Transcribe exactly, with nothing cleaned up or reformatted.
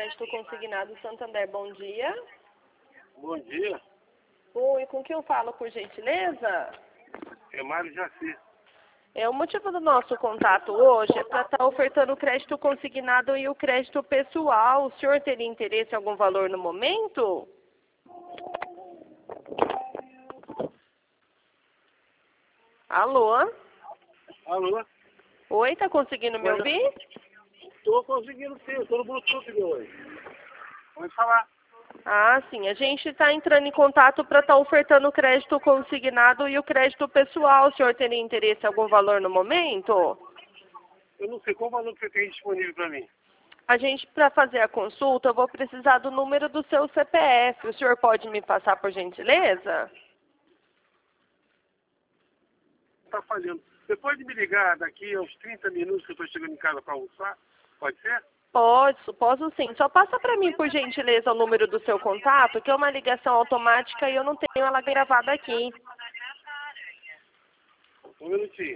Crédito Consignado Santander, bom dia. Bom dia, Oi, com quem eu falo, por gentileza? é Mário Jaci. É, o motivo do nosso contato hoje é para estar ofertando o crédito consignado e o crédito pessoal. O senhor teria interesse em algum valor no momento? Alô? Alô? Oi, tá conseguindo me Oi. ouvir? Tô conseguindo sim, eu tô no Bluetooth meu hoje. Pode falar. Ah, sim. A gente está entrando em contato para estar ofertando o crédito consignado e o crédito pessoal. O senhor teria interesse em algum valor no momento? Eu não sei qual valor que você tem disponível para mim. A gente, para fazer a consulta, eu vou precisar do número do seu C P F. O senhor pode me passar, por gentileza? Tá falhando. Você pode me ligar daqui aos trinta minutos que eu tô chegando em casa para almoçar? Pode ser? Pode, posso sim. Só passa para mim, por gentileza, o número do seu contato, que é uma ligação automática e eu não tenho ela gravada aqui. Um minutinho.